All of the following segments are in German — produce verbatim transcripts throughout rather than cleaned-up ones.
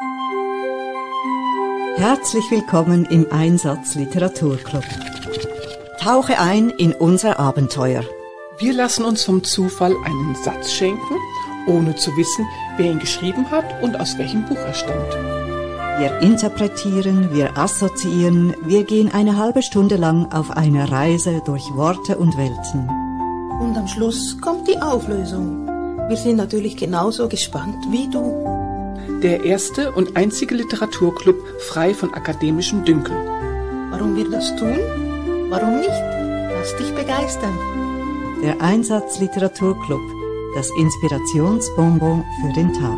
Herzlich willkommen im Einsatz Literaturclub. Tauche ein in unser Abenteuer. Wir lassen uns vom Zufall einen Satz schenken, ohne zu wissen, wer ihn geschrieben hat und aus welchem Buch er stammt. Wir interpretieren, wir assoziieren, wir gehen eine halbe Stunde lang auf eine Reise durch Worte und Welten. Und am Schluss kommt die Auflösung. Wir sind natürlich genauso gespannt wie du. Der erste und einzige Literaturclub frei von akademischem Dünkel. Warum wir das tun? Warum nicht? Lass dich begeistern. Der Einsatz Literaturclub, das Inspirationsbonbon für den Tag.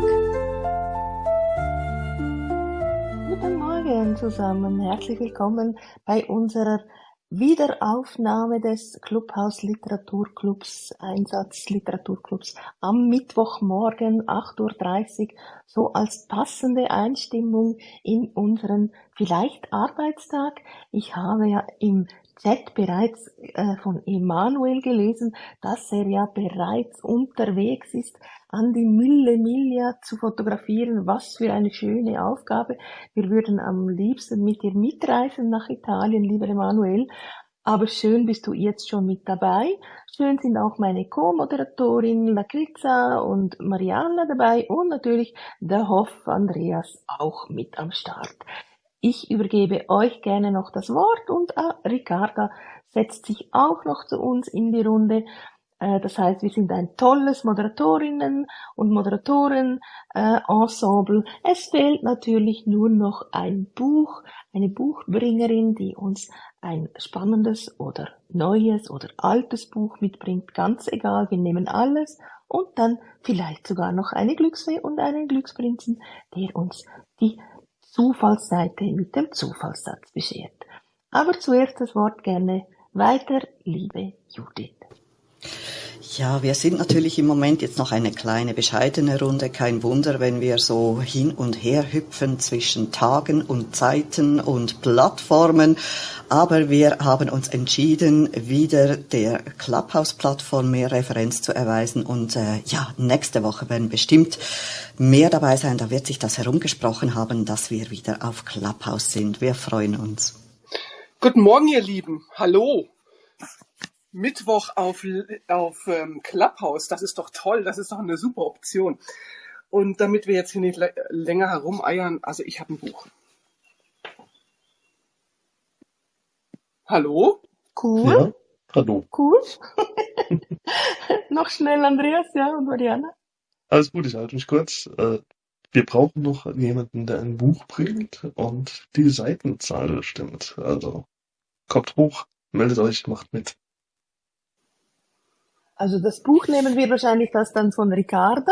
Guten Morgen zusammen, herzlich willkommen bei unserer Wiederaufnahme des Clubhaus Literaturclubs, Einsatz Literaturclubs am Mittwochmorgen acht Uhr dreißig, so als passende Einstimmung in unseren vielleicht Arbeitstag. Ich habe ja im Chat bereits äh, von Emanuel gelesen, dass er ja bereits unterwegs ist, an die Mille Miglia zu fotografieren. Was für eine schöne Aufgabe. Wir würden am liebsten mit dir mitreisen nach Italien, lieber Emanuel. Aber schön bist du jetzt schon mit dabei. Schön sind auch meine Co-Moderatorin Lakritza und Marianna dabei und natürlich der Hoff Andreas auch mit am Start. Ich übergebe euch gerne noch das Wort und äh, Ricarda setzt sich auch noch zu uns in die Runde. Äh, das heißt, wir sind ein tolles Moderatorinnen und Moderatoren-Ensemble. Äh, es fehlt natürlich nur noch ein Buch, eine Buchbringerin, die uns ein spannendes oder neues oder altes Buch mitbringt. Ganz egal, wir nehmen alles. Und dann vielleicht sogar noch eine Glücksfee und einen Glücksprinzen, der uns die Zufallsseite mit dem Zufallssatz beschert. Aber zuerst das Wort gerne weiter, liebe Judith. Ja, wir sind natürlich im Moment jetzt noch eine kleine bescheidene Runde. Kein Wunder, wenn wir so hin und her hüpfen zwischen Tagen und Zeiten und Plattformen. Aber wir haben uns entschieden, wieder der Clubhouse-Plattform mehr Referenz zu erweisen. Und äh, ja, nächste Woche werden bestimmt mehr dabei sein. Da wird sich das herumgesprochen haben, dass wir wieder auf Clubhouse sind. Wir freuen uns. Guten Morgen, ihr Lieben. Hallo. Mittwoch auf, auf ähm, Clubhouse, das ist doch toll, das ist doch eine super Option. Und damit wir jetzt hier nicht länger herumeiern, also ich habe ein Buch. Hallo? Cool. Ja, hallo. Cool. Noch schnell Andreas, ja, und Marianne. Alles gut, ich halte mich kurz. Äh, Wir brauchen noch jemanden, der ein Buch bringt und die Seitenzahl stimmt. Also kommt hoch, meldet euch, macht mit. Also das Buch nehmen wir wahrscheinlich das dann von Ricarda.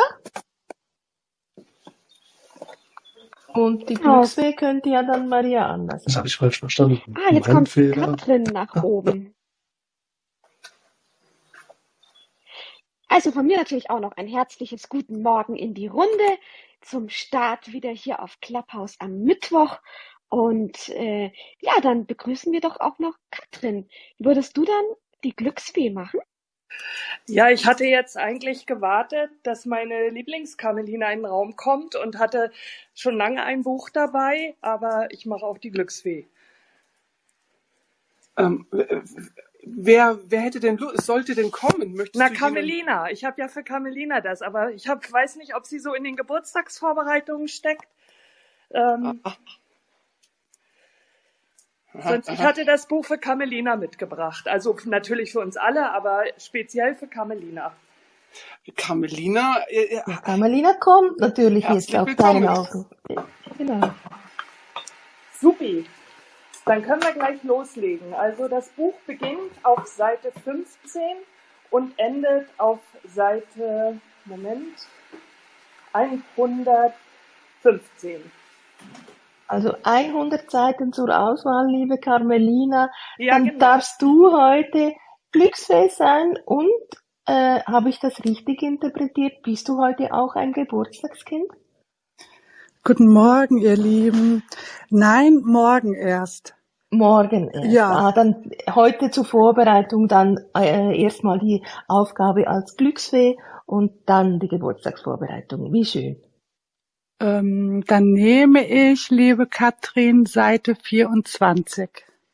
Und die Glücksfee könnte ja dann Marianne sein. Das habe ich falsch verstanden. Ah, jetzt Mein kommt Fehler. Katrin nach oben. Also von mir natürlich auch noch ein herzliches Guten Morgen in die Runde zum Start wieder hier auf Clubhouse am Mittwoch. Und äh, ja, dann begrüßen wir doch auch noch Katrin. Würdest du dann die Glücksfee machen? Ja, ich hatte jetzt eigentlich gewartet, dass meine Lieblingskamelina in den Raum kommt und hatte schon lange ein Buch dabei, aber ich mache auch die Glücksfee. Ähm, wer, wer hätte denn, sollte denn kommen? Möchtest Na, du Camelina. Ich habe ja für Camelina das, aber ich hab, weiß nicht, ob sie so in den Geburtstagsvorbereitungen steckt. Ähm, Aha. Sonst, ich hatte das Buch für Camelina mitgebracht. Also natürlich für uns alle, aber speziell für Camelina. Camelina? Äh, Ja, Camelina kommt natürlich jetzt Herzlich auf deinen willkommen. Aufruf. Genau. Supi. Dann können wir gleich loslegen. Also das Buch beginnt auf Seite fünfzehn und endet auf Seite, Moment, hundertfünfzehn. Also hundert Seiten zur Auswahl, liebe Carmelina. Ja, Dann genau. darfst du heute Glücksfee sein und, äh, habe ich das richtig interpretiert? Bist du heute auch ein Geburtstagskind? Guten Morgen, ihr Lieben. Nein, morgen erst. Morgen erst. Ja. Ah, dann heute zur Vorbereitung dann äh, erstmal die Aufgabe als Glücksfee und dann die Geburtstagsvorbereitung. Wie schön. Ähm, dann nehme ich, liebe Katrin, Seite vierundzwanzig.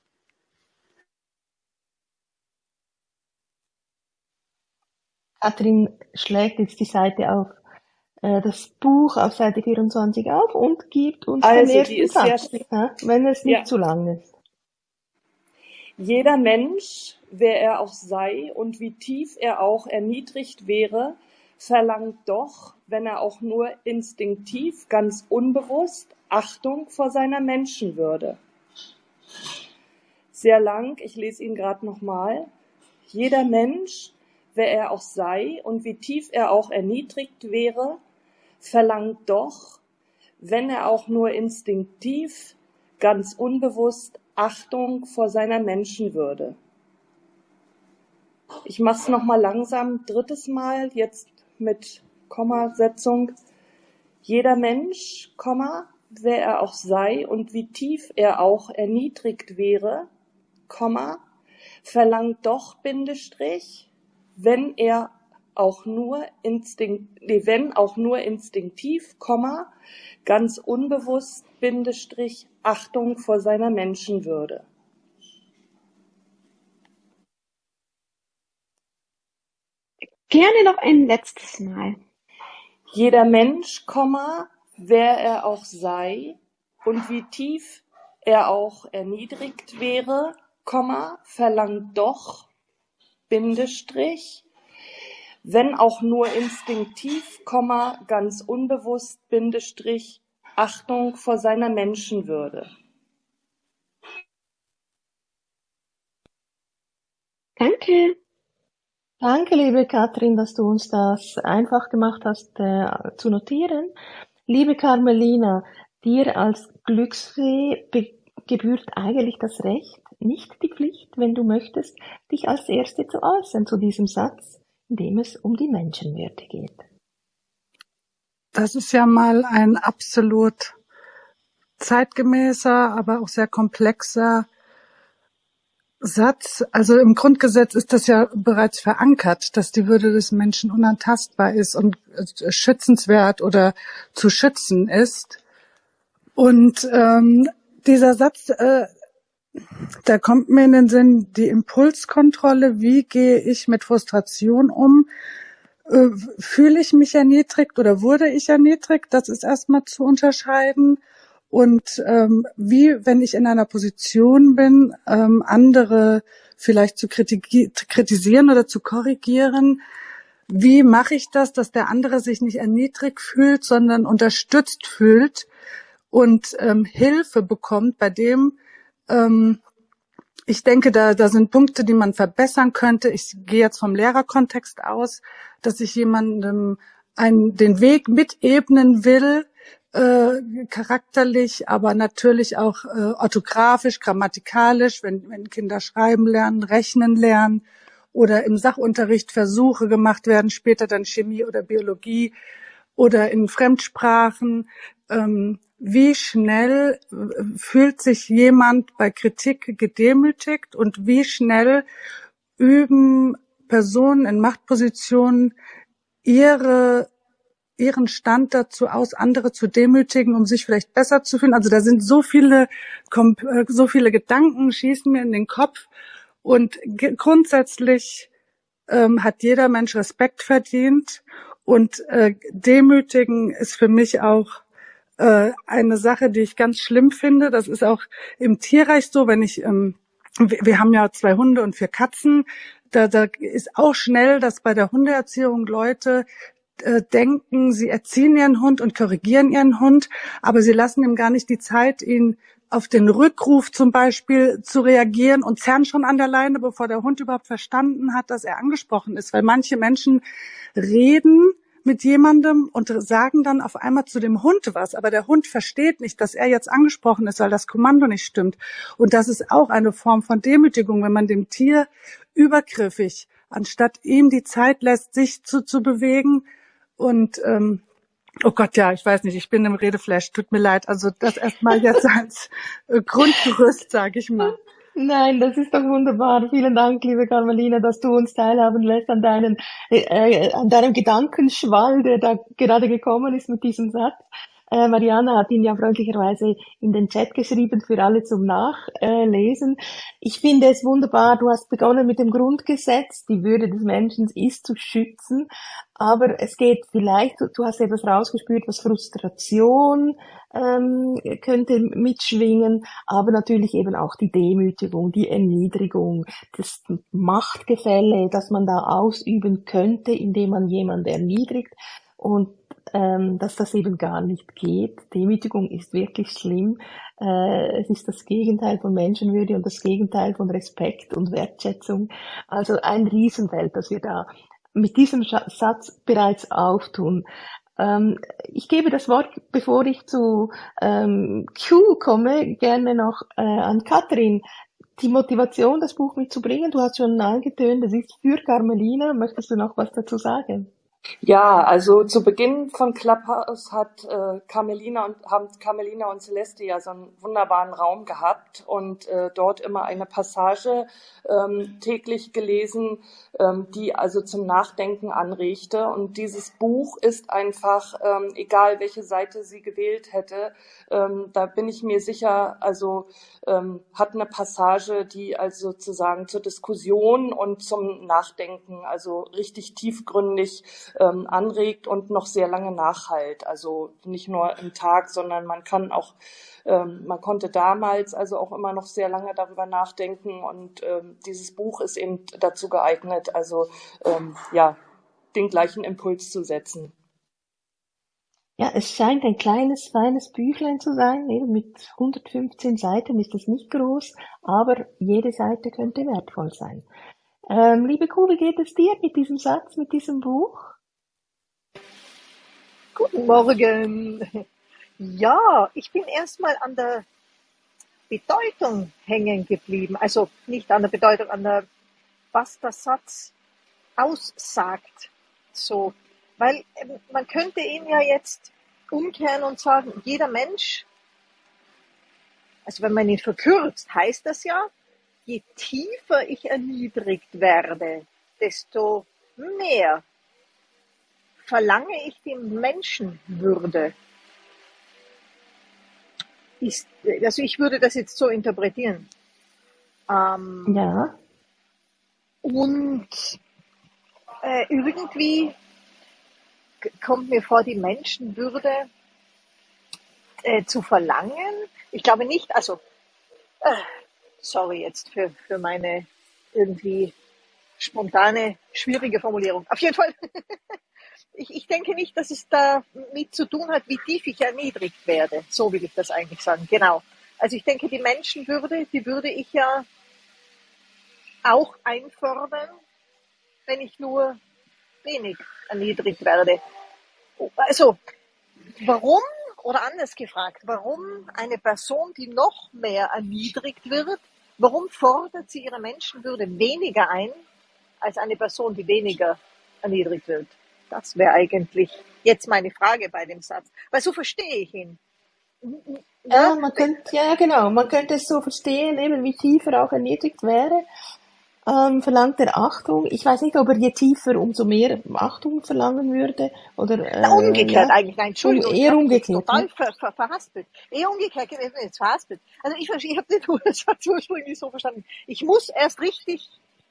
Katrin schlägt jetzt die Seite auf, äh, das Buch auf Seite vierundzwanzig auf und gibt uns den Also, die ersten ist sehr, Satz, ja, wenn es nicht ja. zu lang ist. Jeder Mensch, wer er auch sei und wie tief er auch erniedrigt wäre, verlangt doch, wenn er auch nur instinktiv, ganz unbewusst, Achtung vor seiner Menschenwürde. Sehr lang, ich lese ihn gerade nochmal. Jeder Mensch, wer er auch sei und wie tief er auch erniedrigt wäre, verlangt doch, wenn er auch nur instinktiv, ganz unbewusst, Achtung vor seiner Menschenwürde. Ich mache es nochmal langsam, drittes Mal, jetzt mit Kommasetzung. Jeder Mensch, Komma, wer er auch sei und wie tief er auch erniedrigt wäre, Komma, verlangt doch, Bindestrich, wenn er auch nur instinkt, nee, wenn auch nur instinktiv, Komma, ganz unbewusst, Bindestrich, Achtung vor seiner Menschenwürde. Gerne noch ein letztes Mal. Jeder Mensch, Komma, wer er auch sei und wie tief er auch erniedrigt wäre, Komma, verlangt doch, Bindestrich, wenn auch nur instinktiv, Komma, ganz unbewusst, Bindestrich, Achtung vor seiner Menschenwürde. Danke. Danke, liebe Katrin, dass du uns das einfach gemacht hast, äh, zu notieren. Liebe Carmelina, dir als Glücksfee be- gebührt eigentlich das Recht, nicht die Pflicht, wenn du möchtest, dich als Erste zu äußern zu diesem Satz, in dem es um die Menschenwürde geht. Das ist ja mal ein absolut zeitgemäßer, aber auch sehr komplexer Satz. Also im Grundgesetz ist das ja bereits verankert, dass die Würde des Menschen unantastbar ist und schützenswert oder zu schützen ist. Und ähm, dieser Satz, äh, da kommt mir in den Sinn, die Impulskontrolle, wie gehe ich mit Frustration um? Äh, fühle ich mich erniedrigt oder wurde ich erniedrigt? Das ist erstmal zu unterscheiden. Und ähm, wie, wenn ich in einer Position bin, ähm, andere vielleicht zu kritiki- kritisieren oder zu korrigieren, wie mache ich das, dass der andere sich nicht erniedrigt fühlt, sondern unterstützt fühlt und ähm, Hilfe bekommt bei dem, ähm, ich denke, da, da sind Punkte, die man verbessern könnte. Ich gehe jetzt vom Lehrerkontext aus, dass ich jemandem einen, den Weg mitebnen will, äh, charakterlich, aber natürlich auch äh, orthografisch, grammatikalisch, wenn, wenn Kinder schreiben lernen, rechnen lernen oder im Sachunterricht Versuche gemacht werden, später dann Chemie oder Biologie oder in Fremdsprachen. Ähm, wie schnell äh, fühlt sich jemand bei Kritik gedemütigt und wie schnell üben Personen in Machtpositionen ihre ihren Stand dazu aus, andere zu demütigen, um sich vielleicht besser zu fühlen. Also da sind so viele, so viele Gedanken schießen mir in den Kopf. Und ge- grundsätzlich ähm, hat jeder Mensch Respekt verdient. Und äh, demütigen ist für mich auch äh, eine Sache, die ich ganz schlimm finde. Das ist auch im Tierreich so, wenn ich, ähm, wir, wir haben ja zwei Hunde und vier Katzen. Da, da ist auch schnell, dass bei der Hundeerziehung Leute denken, sie erziehen ihren Hund und korrigieren ihren Hund, aber sie lassen ihm gar nicht die Zeit, ihn auf den Rückruf zum Beispiel zu reagieren und zerren schon an der Leine, bevor der Hund überhaupt verstanden hat, dass er angesprochen ist. Weil manche Menschen reden mit jemandem und sagen dann auf einmal zu dem Hund was, aber der Hund versteht nicht, dass er jetzt angesprochen ist, weil das Kommando nicht stimmt. Und das ist auch eine Form von Demütigung, wenn man dem Tier übergriffig, anstatt ihm die Zeit lässt, sich zu, zu bewegen. Und ähm, oh Gott, ja, ich weiß nicht, ich bin im Redeflash, tut mir leid. Also das erstmal jetzt als äh, Grundgerüst, sage ich mal. Nein, das ist doch wunderbar. Vielen Dank, liebe Carmelina, dass du uns teilhaben lässt an deinen, äh, an deinem Gedankenschwall, der da gerade gekommen ist mit diesem Satz. Äh, Mariana hat ihn ja freundlicherweise in den Chat geschrieben für alle zum Nachlesen. Ich finde es wunderbar, du hast begonnen mit dem Grundgesetz, die Würde des Menschen ist zu schützen, aber es geht vielleicht, du hast etwas rausgespürt, was Frustration ähm, könnte mitschwingen, aber natürlich eben auch die Demütigung, die Erniedrigung, das Machtgefälle, das man da ausüben könnte, indem man jemanden erniedrigt, und ähm, dass das eben gar nicht geht. Demütigung ist wirklich schlimm. Äh, es ist das Gegenteil von Menschenwürde und das Gegenteil von Respekt und Wertschätzung. Also ein Riesenfeld, das wir da mit diesem Satz bereits auftun. Ähm, ich gebe das Wort, bevor ich zu ähm, Q komme, gerne noch äh, an Katrin. Die Motivation, das Buch mitzubringen, du hast schon angetönt, das ist für Carmelina. Möchtest du noch was dazu sagen? Ja, also zu Beginn von Clubhouse hat äh, Carmelina und haben Carmelina und Celeste ja so einen wunderbaren Raum gehabt und äh, dort immer eine Passage ähm, täglich gelesen, ähm, die also zum Nachdenken anregte. Und dieses Buch ist einfach, ähm, egal welche Seite sie gewählt hätte, ähm, da bin ich mir sicher, also ähm, hat eine Passage, die also sozusagen zur Diskussion und zum Nachdenken, also richtig tiefgründig ähm, anregt und noch sehr lange nachhalt. Also nicht nur im Tag, sondern man kann auch, ähm, man konnte damals also auch immer noch sehr lange darüber nachdenken, und ähm, dieses Buch ist eben dazu geeignet, also ähm, ja, den gleichen Impuls zu setzen. Ja, es scheint ein kleines, feines Büchlein zu sein. Eben mit hundertfünfzehn Seiten ist es nicht groß, aber jede Seite könnte wertvoll sein. Ähm, liebe Kuh, wie geht es dir mit diesem Satz, mit diesem Buch? Guten Morgen. Ja, ich bin erstmal an der Bedeutung hängen geblieben. Also nicht an der Bedeutung, an der, was der Satz aussagt. So, weil man könnte ihn ja jetzt umkehren und sagen, jeder Mensch, also wenn man ihn verkürzt, heißt das ja, je tiefer ich erniedrigt werde, desto mehr verlange ich die Menschenwürde. Ist, also ich würde das jetzt so interpretieren. Ähm, ja. Und äh, irgendwie kommt mir vor, die Menschenwürde äh, zu verlangen. Ich glaube nicht, also, äh, sorry jetzt für, für meine irgendwie spontane, schwierige Formulierung. Auf jeden Fall, ich, ich denke nicht, dass es damit zu tun hat, wie tief ich erniedrigt werde. So will ich das eigentlich sagen, genau. Also ich denke, die Menschenwürde, die würde ich ja auch einfordern, wenn ich nur wenig erniedrigt werde. Also, warum, oder anders gefragt, warum eine Person, die noch mehr erniedrigt wird, warum fordert sie ihre Menschenwürde weniger ein, als eine Person, die weniger erniedrigt wird? Das wäre eigentlich jetzt meine Frage bei dem Satz. Weil so verstehe ich ihn. Ja, man könnte, ja, genau, man könnte es so verstehen, eben wie tiefer auch erniedrigt wäre. Ähm, verlangt er Achtung. Ich weiß nicht, ob er je tiefer, umso mehr Achtung verlangen würde. Oder, äh, Na, umgekehrt ja. eigentlich. Nein, Entschuldigung. Eher ich umgekehrt. Total Ne? ver, ver, verhaspelt. Eher umgekehrt. Ich bin jetzt verhaspelt. Also ich, ich habe den Satz ursprünglich so verstanden. Ich muss erst richtig,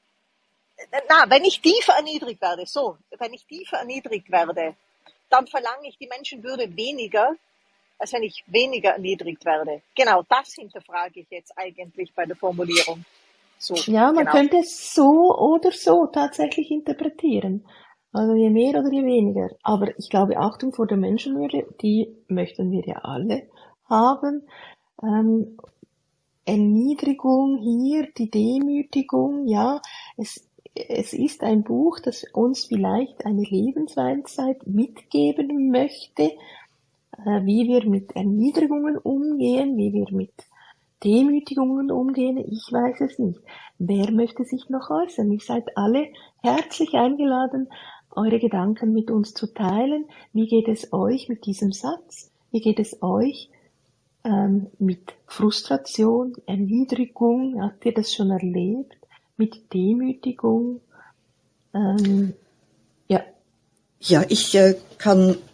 na, wenn ich tiefer erniedrigt werde, so, wenn ich tiefer erniedrigt werde, dann verlange ich die Menschenwürde weniger, als wenn ich weniger erniedrigt werde. Genau, das hinterfrage ich jetzt eigentlich bei der Formulierung. So, ja, man genau. könnte es so oder so tatsächlich interpretieren. Also je mehr oder je weniger. Aber ich glaube, Achtung vor der Menschenwürde, die möchten wir ja alle haben. Ähm, Erniedrigung hier, die Demütigung, ja, es, es ist ein Buch, das uns vielleicht eine Lebensweisheit mitgeben möchte, äh, wie wir mit Erniedrigungen umgehen, wie wir mit Demütigungen umgehen, ich weiß es nicht. Wer möchte sich noch äußern? Ihr seid alle herzlich eingeladen, eure Gedanken mit uns zu teilen. Wie geht es euch mit diesem Satz? Wie geht es euch ähm, mit Frustration, Erniedrigung? Habt ihr das schon erlebt? Mit Demütigung? Ähm, ja. Ja, ich äh, kann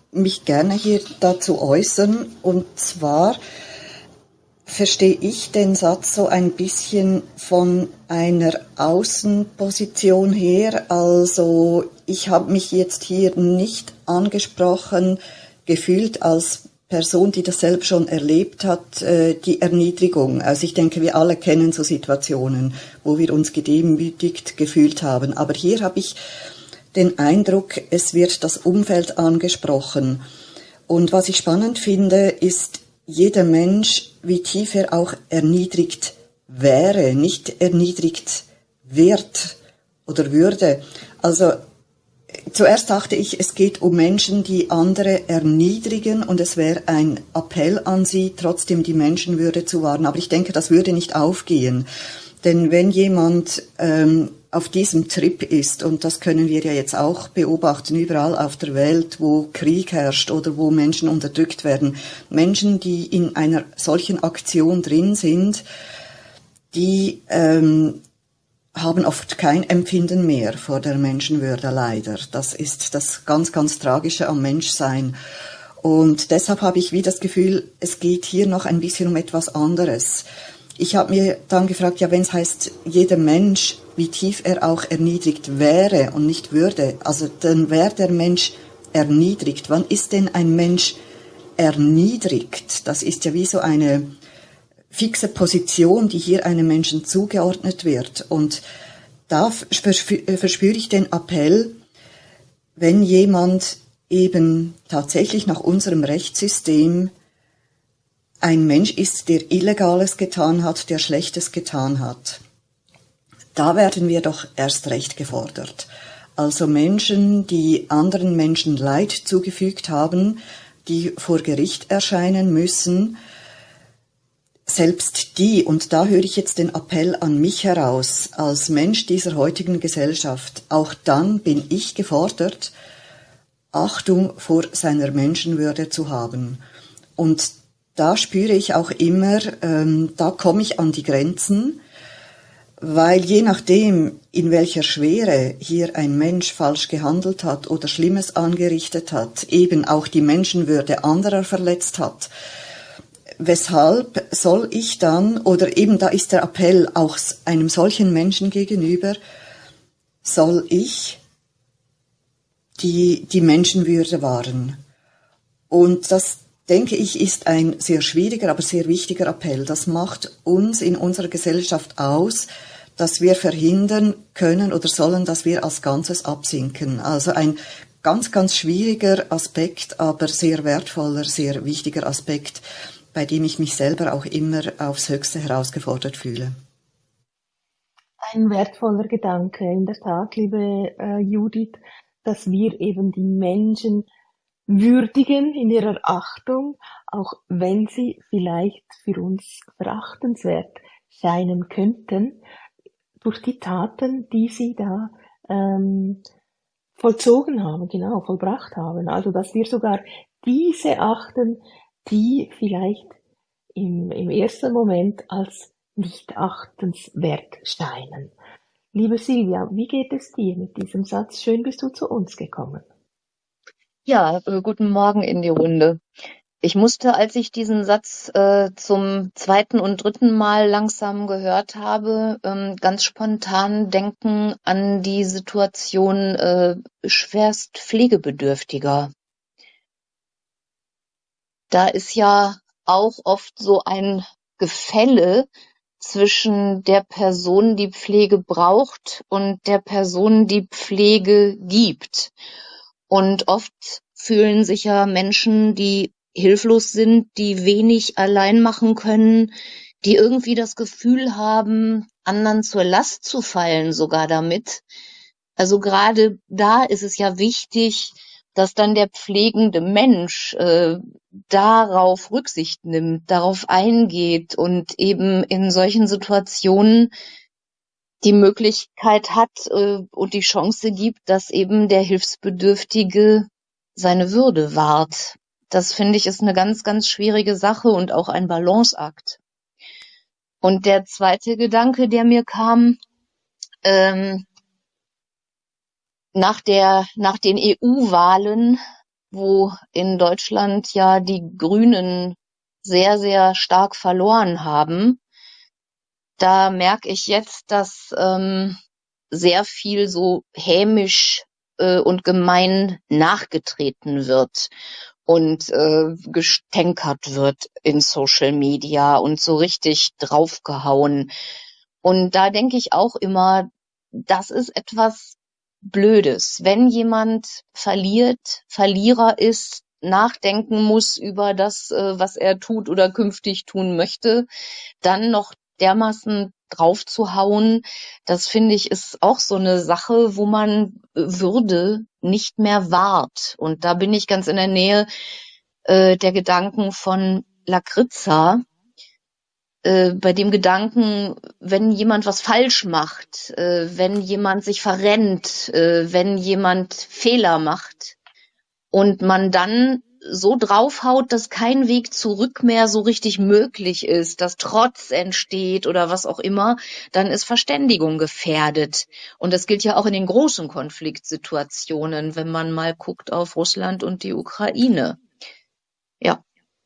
mich gerne hier dazu äußern. Und zwar verstehe ich den Satz so ein bisschen von einer Außenposition her. Also ich habe mich jetzt hier nicht angesprochen gefühlt als Person, die das selbst schon erlebt hat, die Erniedrigung. Also ich denke, wir alle kennen so Situationen, wo wir uns gedemütigt gefühlt haben. Aber hier habe ich den Eindruck, es wird das Umfeld angesprochen. Und was ich spannend finde, ist, jeder Mensch, wie tief er auch erniedrigt wäre, nicht erniedrigt wird oder würde. Also zuerst dachte ich, es geht um Menschen, die andere erniedrigen, und es wäre ein Appell an sie, trotzdem die Menschenwürde zu wahren. Aber ich denke, das würde nicht aufgehen. Denn wenn jemand ähm, auf diesem Trip ist, und das können wir ja jetzt auch beobachten, überall auf der Welt, wo Krieg herrscht oder wo Menschen unterdrückt werden, Menschen, die in einer solchen Aktion drin sind, die ähm, haben oft kein Empfinden mehr vor der Menschenwürde, leider. Das ist das ganz, ganz Tragische am Menschsein. Und deshalb habe ich wie das Gefühl, es geht hier noch ein bisschen um etwas anderes. Ich habe mir dann gefragt, ja, wenn es heißt, jeder Mensch, wie tief er auch erniedrigt wäre und nicht würde, also dann wäre der Mensch erniedrigt. Wann ist denn ein Mensch erniedrigt? Das ist ja wie so eine fixe Position, die hier einem Menschen zugeordnet wird. Und da verspüre ich den Appell, wenn jemand eben tatsächlich nach unserem Rechtssystem ein Mensch ist, der Illegales getan hat, der Schlechtes getan hat, da werden wir doch erst recht gefordert. Also Menschen, die anderen Menschen Leid zugefügt haben, die vor Gericht erscheinen müssen, selbst die, und da höre ich jetzt den Appell an mich heraus, als Mensch dieser heutigen Gesellschaft, auch dann bin ich gefordert, Achtung vor seiner Menschenwürde zu haben. Und da spüre ich auch immer, ähm, da komme ich an die Grenzen, weil je nachdem, in welcher Schwere hier ein Mensch falsch gehandelt hat oder Schlimmes angerichtet hat, eben auch die Menschenwürde anderer verletzt hat, weshalb soll ich dann, oder eben da ist der Appell auch einem solchen Menschen gegenüber, soll ich die, die Menschenwürde wahren? Und das, denke ich, ist ein sehr schwieriger, aber sehr wichtiger Appell. Das macht uns in unserer Gesellschaft aus, dass wir verhindern können oder sollen, dass wir als Ganzes absinken. Also ein ganz, ganz schwieriger Aspekt, aber sehr wertvoller, sehr wichtiger Aspekt, bei dem ich mich selber auch immer aufs Höchste herausgefordert fühle. Ein wertvoller Gedanke, in der Tat, liebe äh, Judith, dass wir eben die Menschen würdigen in ihrer Achtung, auch wenn sie vielleicht für uns verachtenswert scheinen könnten, durch die Taten, die sie da ähm, vollzogen haben, genau, vollbracht haben. Also dass wir sogar diese achten, die vielleicht im, im ersten Moment als nicht achtenswert scheinen. Liebe Silvia, wie geht es dir mit diesem Satz? Schön bist du zu uns gekommen. Ja, äh, guten Morgen in die Runde. Ich musste, als ich diesen Satz äh, zum zweiten und dritten Mal langsam gehört habe, ähm, ganz spontan denken an die Situation äh, schwerst Pflegebedürftiger. Da ist ja auch oft so ein Gefälle zwischen der Person, die Pflege braucht, und der Person, die Pflege gibt. Und oft fühlen sich ja Menschen, die hilflos sind, die wenig allein machen können, die irgendwie das Gefühl haben, anderen zur Last zu fallen sogar damit. Also gerade da ist es ja wichtig, dass dann der pflegende Mensch äh, darauf Rücksicht nimmt, darauf eingeht und eben in solchen Situationen die Möglichkeit hat äh, und die Chance gibt, dass eben der Hilfsbedürftige seine Würde wahrt. Das finde ich ist eine ganz, ganz schwierige Sache und auch ein Balanceakt. Und der zweite Gedanke, der mir kam, ähm, nach der, nach den E U-Wahlen wo in Deutschland ja die Grünen sehr, sehr stark verloren haben. Da merke ich jetzt, dass ähm, sehr viel so hämisch äh, und gemein nachgetreten wird und äh, gestänkert wird in Social Media und so richtig draufgehauen. Und da denke ich auch immer, das ist etwas Blödes. Wenn jemand verliert, Verlierer ist, nachdenken muss über das, äh, was er tut oder künftig tun möchte, dann noch dermaßen draufzuhauen, das finde ich ist auch so eine Sache, wo man Würde nicht mehr wahrt. Und da bin ich ganz in der Nähe äh, der Gedanken von Lakritza, äh, bei dem Gedanken, wenn jemand was falsch macht, äh, wenn jemand sich verrennt, äh, wenn jemand Fehler macht und man dann so draufhaut, dass kein Weg zurück mehr so richtig möglich ist, dass Trotz entsteht oder was auch immer, dann ist Verständigung gefährdet. Und das gilt ja auch in den großen Konfliktsituationen, wenn man mal guckt auf Russland und die Ukraine. Ja.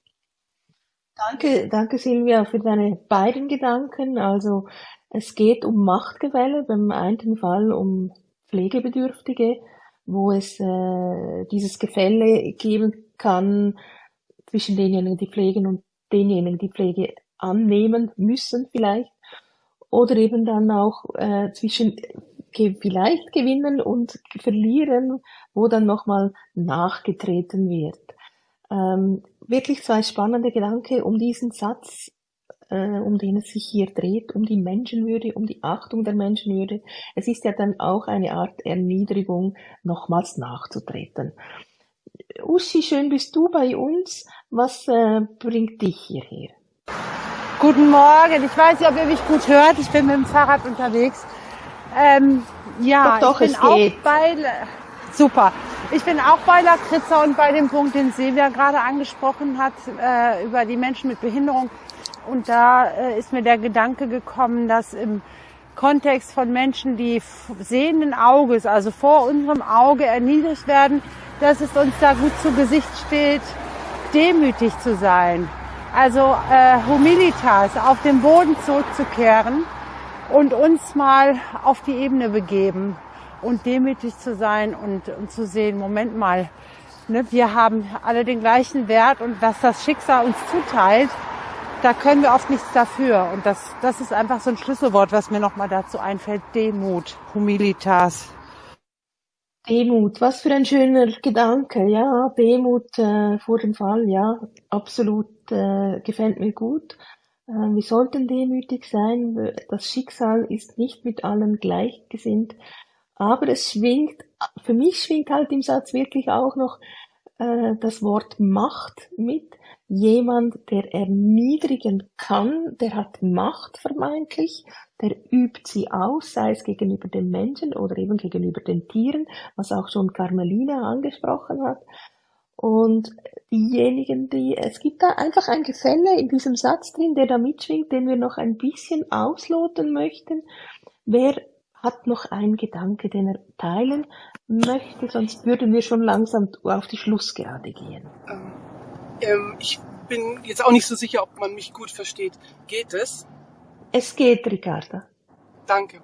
Danke, danke Silvia für deine beiden Gedanken. Also es geht um Machtgefälle, beim einen Fall um Pflegebedürftige, wo es äh, dieses Gefälle geben kann zwischen denjenigen, die pflegen und denjenigen, die Pflege annehmen müssen vielleicht. Oder eben dann auch äh, zwischen ge vielleicht gewinnen und verlieren, wo dann nochmal nachgetreten wird. Ähm, wirklich zwei spannende Gedanken um diesen Satz, äh, um den es sich hier dreht, um die Menschenwürde, um die Achtung der Menschenwürde. Es ist ja dann auch eine Art Erniedrigung, nochmals nachzutreten. Uschi, schön bist du bei uns. Was äh, bringt dich hierher? Guten Morgen. Ich weiß nicht, ob ihr mich gut hört. Ich bin mit dem Fahrrad unterwegs. Ähm, ja, doch, doch, ich bin es auch geht. bei... Super. Ich bin auch bei Lakritza und bei dem Punkt, den Silvia gerade angesprochen hat, äh, über die Menschen mit Behinderung. Und da äh, ist mir der Gedanke gekommen, dass im Kontext von Menschen, die sehenden Auges, also vor unserem Auge erniedrigt werden, dass es uns da gut zu Gesicht steht, demütig zu sein. Also äh, Humilitas, auf den Boden zurückzukehren und uns mal auf die Ebene begeben und demütig zu sein und, und zu sehen, Moment mal, ne, wir haben alle den gleichen Wert und was das Schicksal uns zuteilt, da können wir oft nichts dafür. Und das, das ist einfach so ein Schlüsselwort, was mir nochmal dazu einfällt, Demut, Humilitas. Demut, was für ein schöner Gedanke, ja, Demut äh, vor dem Fall, ja, absolut, äh, gefällt mir gut. Äh, wir sollten demütig sein, das Schicksal ist nicht mit allen gleichgesinnt, aber es schwingt, für mich schwingt halt im Satz wirklich auch noch äh, das Wort Macht mit. Jemand, der erniedrigen kann, der hat Macht vermeintlich, der übt sie aus, sei es gegenüber den Menschen oder eben gegenüber den Tieren, was auch schon Carmelina angesprochen hat. Und diejenigen, die, es gibt da einfach ein Gefälle in diesem Satz drin, der da mitschwingt, den wir noch ein bisschen ausloten möchten. Wer hat noch einen Gedanke, den er teilen möchte, sonst würden wir schon langsam auf die Schlussgerade gehen. Ähm, ähm, ich bin jetzt auch nicht so sicher, ob man mich gut versteht. Geht es? Es geht, Ricarda. Danke.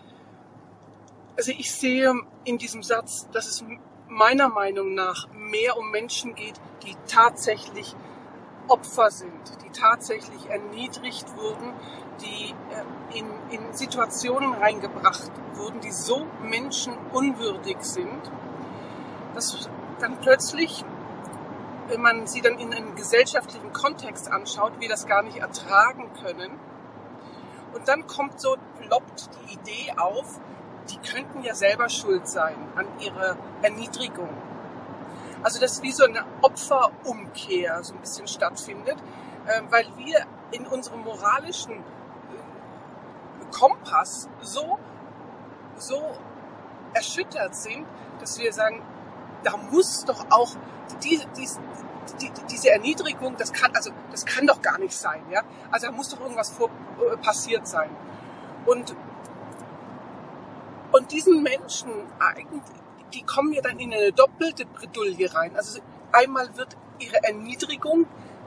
Also ich sehe in diesem Satz, dass es meiner Meinung nach mehr um Menschen geht, die tatsächlich Opfer sind, die tatsächlich erniedrigt wurden, die in, in Situationen reingebracht wurden, die so menschenunwürdig sind, dass dann plötzlich, wenn man sie dann in einem gesellschaftlichen Kontext anschaut, wir das gar nicht ertragen können. Und dann kommt so, ploppt die Idee auf, die könnten ja selber schuld sein an ihrer Erniedrigung. Also dass wie so eine Opferumkehr so ein bisschen stattfindet, weil wir in unserem moralischen Kompass so, so erschüttert sind, dass wir sagen, da muss doch auch die, die, die, diese Erniedrigung, das kann, also das kann doch gar nicht sein, ja. Also da muss doch irgendwas vor, äh, passiert sein. Und und diesen Menschen eigentlich die kommen ja dann in eine doppelte Bredouille rein. Also einmal wird ihre Erniedrigung,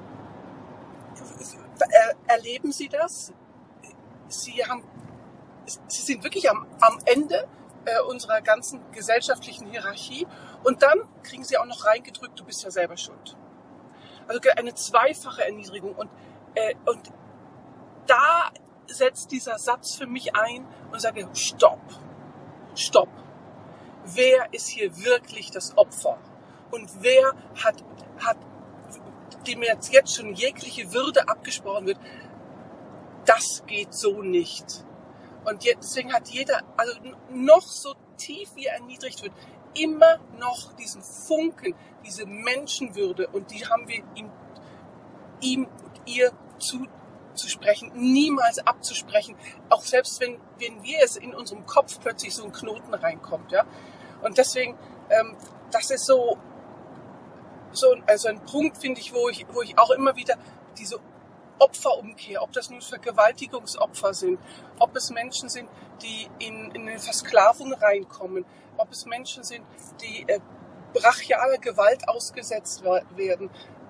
erleben sie das, sie haben, sie sind wirklich am, am Ende äh, unserer ganzen gesellschaftlichen Hierarchie und dann kriegen sie auch noch reingedrückt, du bist ja selber schuld. Also eine zweifache Erniedrigung und, äh, und da setzt dieser Satz für mich ein und sage, stopp, stopp. Wer ist hier wirklich das Opfer? Und wer hat, hat, dem jetzt, jetzt schon jegliche Würde abgesprochen wird? Das geht so nicht. Und jetzt, deswegen hat jeder, also noch so tief wie er erniedrigt wird, immer noch diesen Funken, diese Menschenwürde und die haben wir ihm, ihm und ihr zuzusprechen, niemals abzusprechen, auch selbst wenn, wenn wir es in unserem Kopf plötzlich so ein Knoten reinkommt, ja. Und deswegen, ähm, das ist so, so also ein Punkt, finde ich, wo ich, wo ich auch immer wieder diese Opferumkehr, ob das nun Vergewaltigungsopfer sind, ob es Menschen sind, die in, in eine Versklavung reinkommen, ob es Menschen sind, die äh, brachialer Gewalt ausgesetzt werden.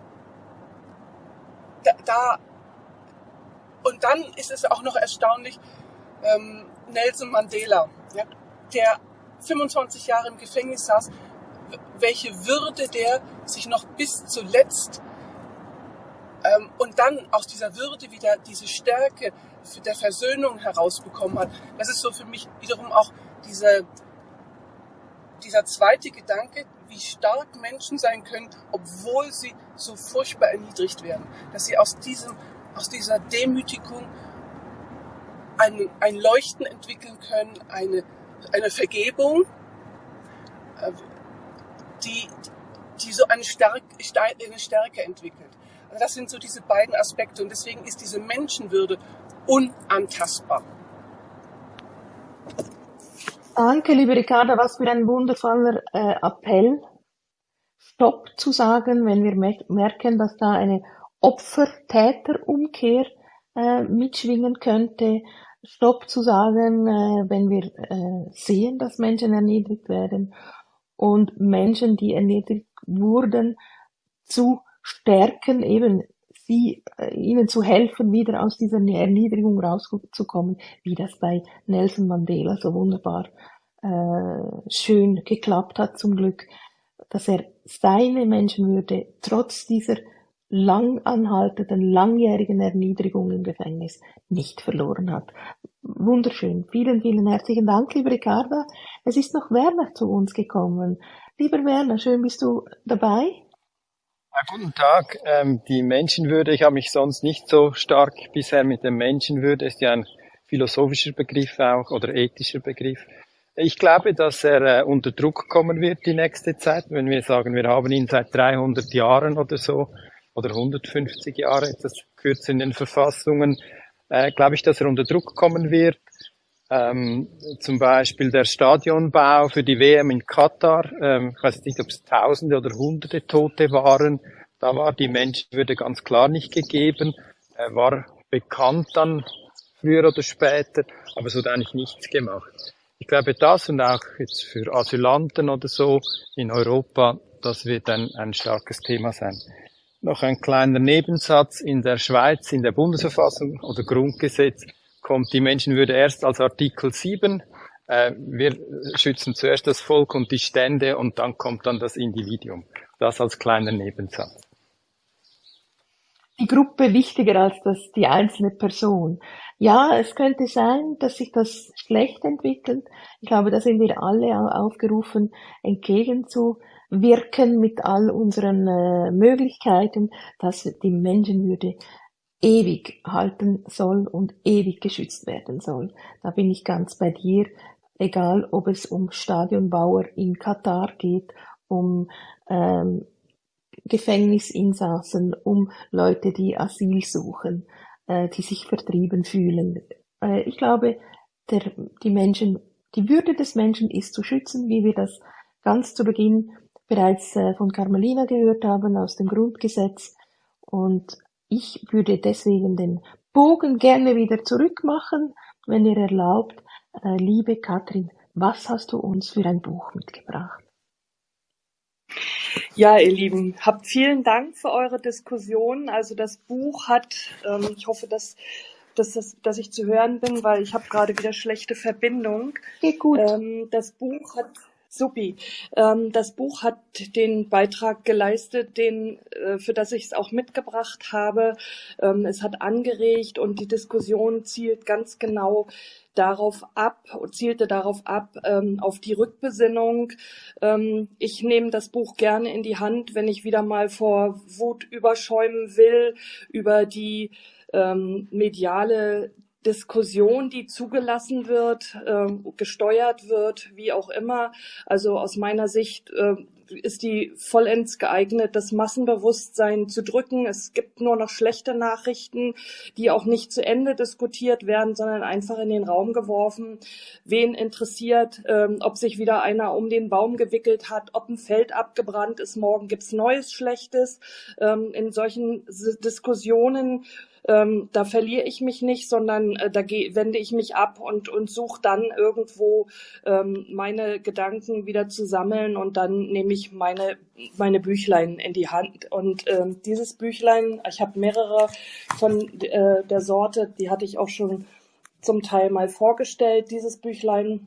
Da, da und dann ist es auch noch erstaunlich, ähm, Nelson Mandela, ja, der fünfundzwanzig Jahre im Gefängnis saß, welche Würde der sich noch bis zuletzt ähm, und dann aus dieser Würde wieder diese Stärke der Versöhnung herausbekommen hat. Das ist so für mich wiederum auch diese, dieser zweite Gedanke, wie stark Menschen sein können, obwohl sie so furchtbar erniedrigt werden. Dass sie aus diesem, aus dieser Demütigung ein, ein Leuchten entwickeln können, eine, eine Vergebung, die, die so eine Stärke, eine Stärke entwickelt. Also das sind so diese beiden Aspekte und deswegen ist diese Menschenwürde unantastbar. Danke, liebe Ricarda, was für ein wundervoller äh, Appell. Stopp zu sagen, wenn wir me- merken, dass da eine Opfer-Täter-Umkehr äh, mitschwingen könnte. Stopp zu sagen, äh, wenn wir äh, sehen, dass Menschen erniedrigt werden und Menschen, die erniedrigt wurden, zu stärken, eben sie, äh, ihnen zu helfen, wieder aus dieser Erniedrigung rauszukommen, wie das bei Nelson Mandela so wunderbar äh, schön geklappt hat zum Glück, dass er seine Menschenwürde trotz dieser lang anhaltenden, langjährigen Erniedrigung im Gefängnis nicht verloren hat. Wunderschön. Vielen, vielen herzlichen Dank, liebe Ricarda. Es ist noch Werner zu uns gekommen. Lieber Werner, schön bist du dabei. Ja, guten Tag. Ähm, die Menschenwürde, ich habe mich sonst nicht so stark bisher mit der Menschenwürde, ist ja ein philosophischer Begriff auch oder ethischer Begriff. Ich glaube, dass er äh, unter Druck kommen wird die nächste Zeit, wenn wir sagen, wir haben ihn seit dreihundert Jahren oder so, oder hundertfünfzig Jahre, etwas kürzer in den Verfassungen, äh, glaube ich, dass er unter Druck kommen wird. Ähm, zum Beispiel der Stadionbau für die W M in Katar, ähm, ich weiß nicht, ob es Tausende oder Hunderte Tote waren, da war die Menschenwürde ganz klar nicht gegeben, äh, war bekannt dann früher oder später, aber es wurde eigentlich nichts gemacht. Ich glaube, das und auch jetzt für Asylanten oder so in Europa, das wird ein, ein starkes Thema sein. Noch ein kleiner Nebensatz. In der Schweiz, in der Bundesverfassung oder Grundgesetz, kommt die Menschenwürde erst als Artikel sieben. Äh, wir schützen zuerst das Volk und die Stände und dann kommt dann das Individuum. Das als kleiner Nebensatz. Die Gruppe wichtiger als das, die einzelne Person. Ja, es könnte sein, dass sich das schlecht entwickelt. Ich glaube, da sind wir alle aufgerufen, entgegenzuwirken mit all unseren äh, Möglichkeiten, dass die Menschenwürde ewig halten soll und ewig geschützt werden soll. Da bin ich ganz bei dir, egal ob es um Stadionbauer in Katar geht, um ähm, Gefängnisinsassen, um Leute, die Asyl suchen, äh, die sich vertrieben fühlen. Äh, ich glaube, der, die Menschen, die Würde des Menschen ist zu schützen, wie wir das ganz zu Beginn bereits äh, von Carmelina gehört haben aus dem Grundgesetz. Und ich würde deswegen den Bogen gerne wieder zurückmachen, wenn ihr erlaubt, äh, liebe Katrin Was hast du uns für ein Buch mitgebracht? Ja, ihr Lieben, habt vielen Dank für eure Diskussion. Also das Buch hat, ähm, ich hoffe, dass, dass, dass, dass ich zu hören bin, weil ich habe gerade wieder schlechte Verbindung. Geht gut. Ähm, das Buch hat, supi, ähm, das Buch hat den Beitrag geleistet, den, äh, für das ich es auch mitgebracht habe. Ähm, es hat angeregt und die Diskussion zielt ganz genau darauf ab, zielte darauf ab, ähm, auf die Rückbesinnung. Ähm, ich nehme das Buch gerne in die Hand, wenn ich wieder mal vor Wut überschäumen will, über die ähm, mediale Diskussion, die zugelassen wird, ähm, gesteuert wird, wie auch immer. Also aus meiner Sicht äh, ist die vollends geeignet, das Massenbewusstsein zu drücken. Es gibt nur noch schlechte Nachrichten, die auch nicht zu Ende diskutiert werden, sondern einfach in den Raum geworfen. Wen interessiert, ähm, ob sich wieder einer um den Baum gewickelt hat, ob ein Feld abgebrannt ist, morgen gibt's Neues Schlechtes. Ähm, in solchen S- Diskussionen Ähm, da verliere ich mich nicht, sondern äh, da geh, wende ich mich ab und, und suche dann irgendwo ähm, meine Gedanken wieder zu sammeln und dann nehme ich meine, meine Büchlein in die Hand. Und ähm, dieses Büchlein, ich habe mehrere von äh, der Sorte, die hatte ich auch schon zum Teil mal vorgestellt. Dieses Büchlein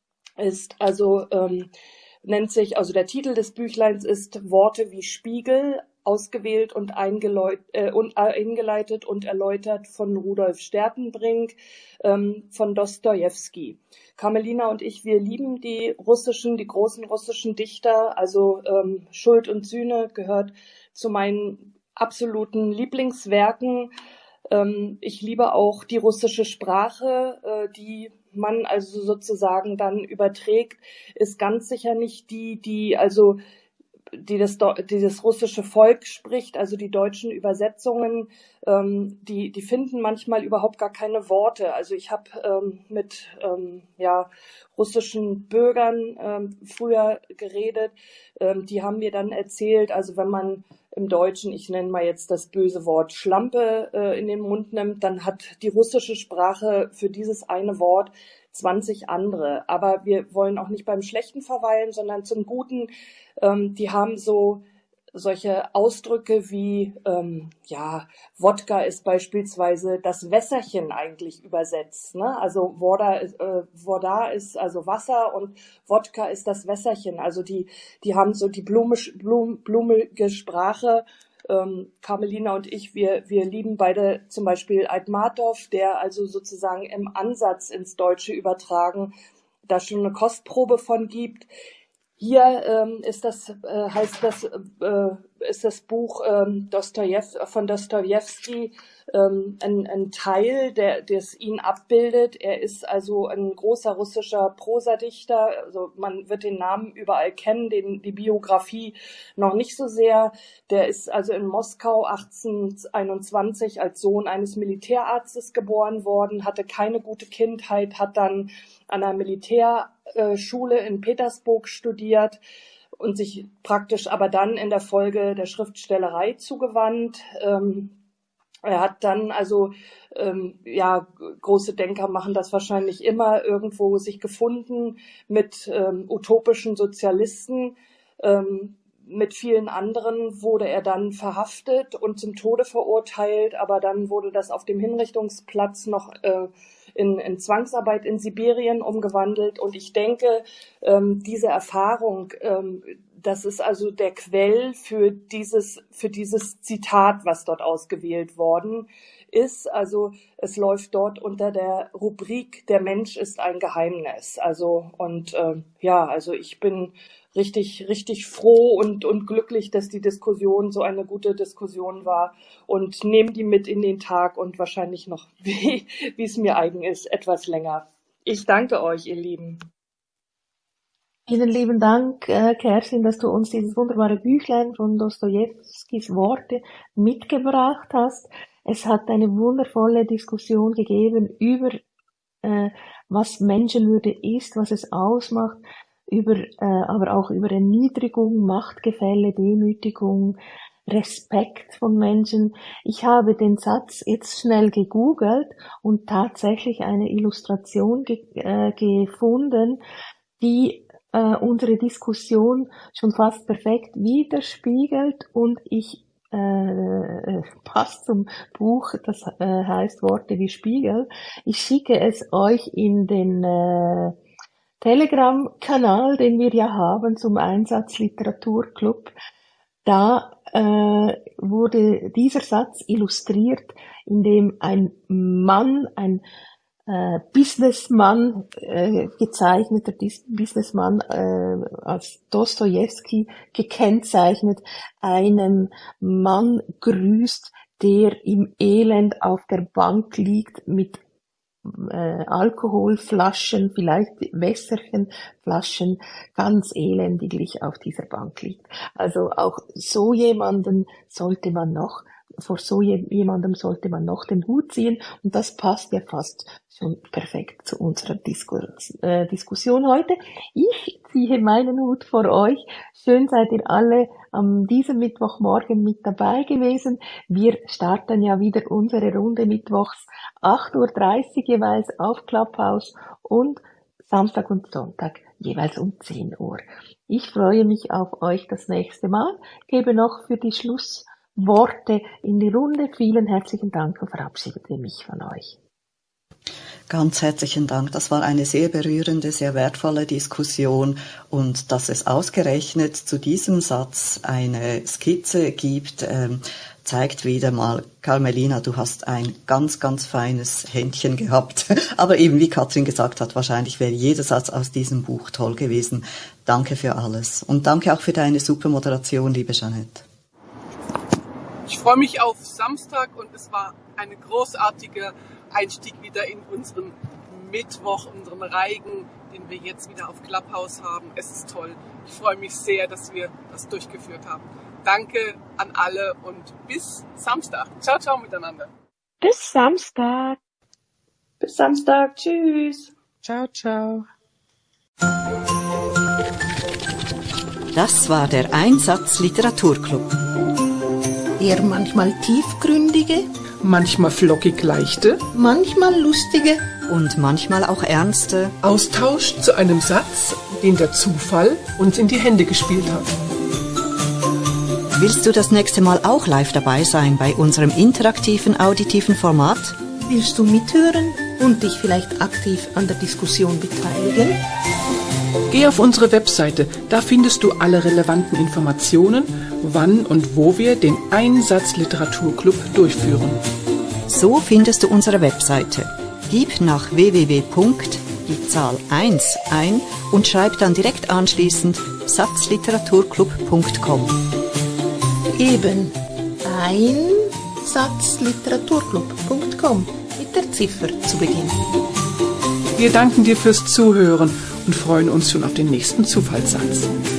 ist also, ähm, nennt sich, also der Titel des Büchleins ist Worte wie Spiegel, ausgewählt und, eingeläut, äh, und eingeleitet und erläutert von Rudolf Stertenbrink, ähm, von Dostojewski. Carmelina und ich, wir lieben die russischen, die großen russischen Dichter, also ähm, Schuld und Sühne gehört zu meinen absoluten Lieblingswerken. Ähm, ich liebe auch die russische Sprache, äh, die man also sozusagen dann überträgt, ist ganz sicher nicht die, die also die das, die das russische Volk spricht, also die deutschen Übersetzungen, ähm, die, die finden manchmal überhaupt gar keine Worte. Also ich habe ähm, mit ähm, ja, russischen Bürgern ähm, früher geredet, ähm, die haben mir dann erzählt, also wenn man im Deutschen, ich nenne mal jetzt das böse Wort Schlampe äh, in den Mund nimmt, dann hat die russische Sprache für dieses eine Wort zwanzig andere. Aber wir wollen auch nicht beim Schlechten verweilen, sondern zum Guten. Ähm, die haben so solche Ausdrücke wie, ähm, ja, Wodka ist beispielsweise das Wässerchen eigentlich übersetzt. Ne? Also Voda, äh, Voda ist also Wasser und Wodka ist das Wässerchen. Also die, die haben so die blumisch, blum, blumige Sprache. Ähm, Carmelina und ich, wir, wir lieben beide zum Beispiel Aitmatov, der also sozusagen im Ansatz ins Deutsche übertragen da schon eine Kostprobe von gibt. Hier ähm, ist das, äh, heißt das, äh, ist das Buch ähm, Dostojew, von Dostojewski ähm, ein, ein Teil, der das ihn abbildet. Er ist also ein großer russischer Prosadichter. Also man wird den Namen überall kennen, den, die Biografie noch nicht so sehr. Der ist also in Moskau achtzehnhunderteinundzwanzig als Sohn eines Militärarztes geboren worden, hatte keine gute Kindheit, hat dann an einer Militärschule in Petersburg studiert und sich praktisch aber dann in der Folge der Schriftstellerei zugewandt. Ähm, er hat dann also, ähm, ja, große Denker machen das wahrscheinlich immer, irgendwo sich gefunden mit ähm, utopischen Sozialisten. Ähm, mit vielen anderen wurde er dann verhaftet und zum Tode verurteilt, aber dann wurde das auf dem Hinrichtungsplatz noch äh, in, in Zwangsarbeit in Sibirien umgewandelt. Und ich denke, ähm, diese Erfahrung, ähm, das ist also der Quell für dieses, für dieses Zitat, was dort ausgewählt worden ist. Also es läuft dort unter der Rubrik Der Mensch ist ein Geheimnis. Also und äh, ja, also ich bin richtig, richtig froh und, und glücklich, dass die Diskussion so eine gute Diskussion war und nehme die mit in den Tag und wahrscheinlich noch, wie, wie es mir eigen ist, etwas länger. Ich danke euch, ihr Lieben. Vielen lieben Dank, äh, Kerstin, dass du uns dieses wunderbare Büchlein von Dostojewskis Worte mitgebracht hast. Es hat eine wundervolle Diskussion gegeben über, äh, was Menschenwürde ist, was es ausmacht, über, äh, aber auch über Erniedrigung, Machtgefälle, Demütigung, Respekt von Menschen. Ich habe den Satz jetzt schnell gegoogelt und tatsächlich eine Illustration ge äh, gefunden. die äh, unsere Diskussion schon fast perfekt widerspiegelt und ich äh, passt zum Buch, das äh, heißt Worte wie Spiegel. Ich schicke es euch in den äh, Telegram-Kanal, den wir ja haben zum Einsatz Literaturclub. Da äh, wurde dieser Satz illustriert, in dem ein Mann, ein äh, Businessmann, äh, gezeichneter Businessmann äh, als Dostojewski gekennzeichnet, einen Mann grüßt, der im Elend auf der Bank liegt mit äh, Alkoholflaschen, vielleicht Wässerchen, Flaschen, ganz elendiglich auf dieser Bank liegt. Also auch so jemanden sollte man noch vor so jemandem sollte man noch den Hut ziehen und das passt ja fast schon perfekt zu unserer Diskus äh, Diskussion heute. Ich ziehe meinen Hut vor euch. Schön seid ihr alle am diesem Mittwochmorgen mit dabei gewesen. Wir starten ja wieder unsere Runde mittwochs acht Uhr dreißig jeweils auf Clubhouse und Samstag und Sonntag jeweils um zehn Uhr. Ich freue mich auf euch das nächste Mal. Gebe noch für die Schluss Worte in die Runde. Vielen herzlichen Dank und verabschiede mich von euch. Ganz herzlichen Dank. Das war eine sehr berührende, sehr wertvolle Diskussion und dass es ausgerechnet zu diesem Satz eine Skizze gibt, ähm, zeigt wieder mal, Carmelina, du hast ein ganz, ganz feines Händchen gehabt. Aber eben, wie Katrin gesagt hat, wahrscheinlich wäre jeder Satz aus diesem Buch toll gewesen. Danke für alles. Und danke auch für deine super Moderation, liebe Jeanette. Ich freue mich auf Samstag und es war ein großartiger Einstieg wieder in unseren Mittwoch, unseren Reigen, den wir jetzt wieder auf Clubhouse haben. Es ist toll. Ich freue mich sehr, dass wir das durchgeführt haben. Danke an alle und bis Samstag. Ciao, ciao miteinander. Bis Samstag. Bis Samstag. Tschüss. Ciao, ciao. Das war der Einsatz Literaturclub. Der manchmal tiefgründige, Manchmal flockig leichte manchmal lustige und manchmal auch ernste Austausch zu einem Satz, den der Zufall uns in die Hände gespielt hat. Willst du das nächste Mal auch live dabei sein bei unserem interaktiven, auditiven Format? Willst du mithören und dich vielleicht aktiv an der Diskussion beteiligen? Geh auf unsere Webseite, da findest du alle relevanten Informationen, wann und wo wir den Einsatz Literaturclub durchführen. So findest du unsere Webseite. Gib nach w w w Punkt die Zahl eins ein und schreib dann direkt anschließend satzliteraturclub Punkt com. Eben einsatzliteraturclub Punkt com mit der Ziffer zu Beginn. Wir danken dir fürs Zuhören und freuen uns schon auf den nächsten Zufallssatz.